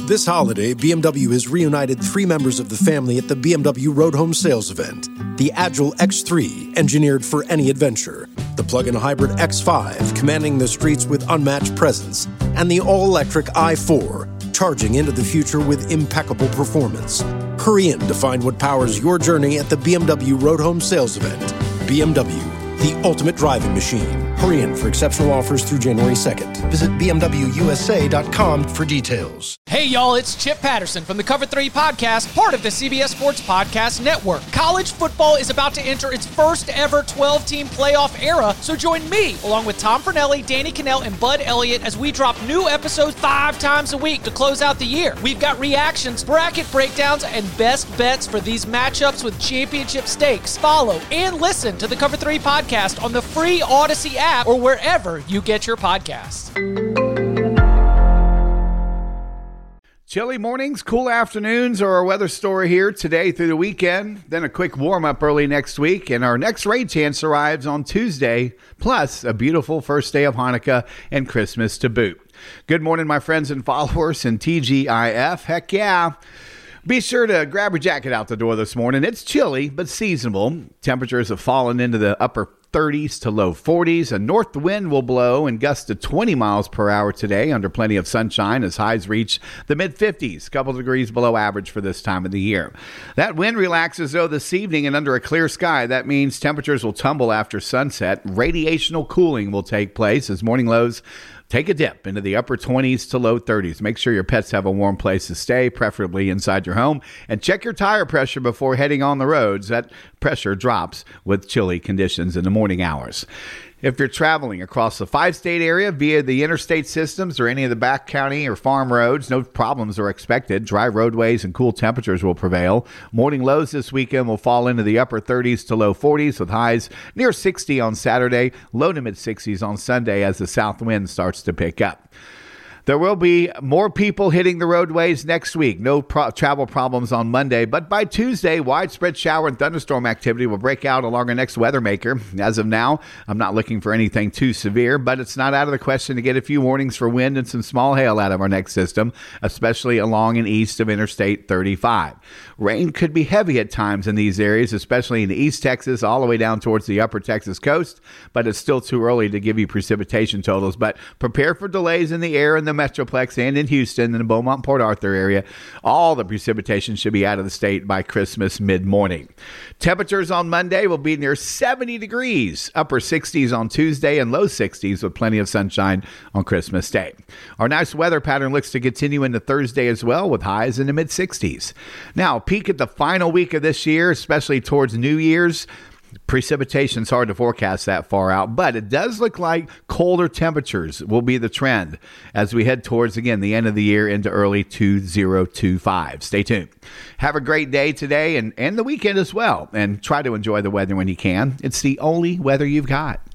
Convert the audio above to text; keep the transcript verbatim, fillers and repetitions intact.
This holiday, B M W has reunited three members of the family at the B M W Road Home Sales event. The Agile X three, engineered for any adventure. The plug-in hybrid X five, commanding the streets with unmatched presence. And the all-electric i four, charging into the future with impeccable performance. Hurry in to find what powers your journey at the B M W Road Home Sales event. B M W, the ultimate driving machine. Hurry in for exceptional offers through January second. Visit B M W U S A dot com for details. Hey y'all, it's Chip Patterson from the Cover three Podcast, part of the C B S Sports Podcast Network. College football is about to enter its first ever twelve-team playoff era, so join me, along with Tom Fornelli, Danny Cannell, and Bud Elliott, as we drop new episodes five times a week to close out the year. We've got reactions, bracket breakdowns, and best bets for these matchups with championship stakes. Follow and listen to the Cover three Podcast on the free Odyssey app or wherever you get your podcasts. Chilly mornings, cool afternoons, or our weather story here today through the weekend. Then a quick warm-up early next week, and our next rain chance arrives on Tuesday, plus a beautiful first day of Hanukkah and Christmas to boot. Good morning, my friends and followers in T G I F. Heck yeah. Be sure to grab your jacket out the door this morning. It's chilly, but seasonable. Temperatures have fallen into the upper thirties to low forties. A north wind will blow and gust to twenty miles per hour today under plenty of sunshine as highs reach the mid-fifties, a couple degrees below average for this time of the year. That wind relaxes, though, this evening, and under a clear sky, that means temperatures will tumble after sunset. Radiational cooling will take place as morning lows take a dip into the upper twenties to low thirties. Make sure your pets have a warm place to stay, preferably inside your home, and check your tire pressure before heading on the roads. That pressure drops with chilly conditions in the morning hours. If you're traveling across the five-state area via the interstate systems or any of the back county or farm roads, no problems are expected. Dry roadways and cool temperatures will prevail. Morning lows this weekend will fall into the upper thirties to low forties with highs near sixty on Saturday, low to mid-sixties on Sunday as the south wind starts to pick up. There will be more people hitting the roadways next week. No pro- travel problems on Monday, but by Tuesday, widespread shower and thunderstorm activity will break out along our next weather maker. As of now, I'm not looking for anything too severe, but it's not out of the question to get a few warnings for wind and some small hail out of our next system, especially along and east of Interstate thirty-five. Rain could be heavy at times in these areas, especially in East Texas, all the way down towards the upper Texas coast, but it's still too early to give you precipitation totals. But prepare for delays in the air in the Metroplex and in Houston and the Beaumont Port Arthur area. All the precipitation should be out of the state by Christmas mid-morning. Temperatures on Monday will be near seventy degrees, upper sixties on Tuesday and low sixties with plenty of sunshine on Christmas Day. Our nice weather pattern looks to continue into Thursday as well with highs in the mid-sixties. Now, peek at the final week of this year, especially towards New Year's. Precipitation's hard to forecast that far out, but it does look like colder temperatures will be the trend as we head towards, again, the end of the year into early two thousand twenty-five. Stay tuned. Have a great day today and, and the weekend as well, and try to enjoy the weather when you can. It's the only weather you've got.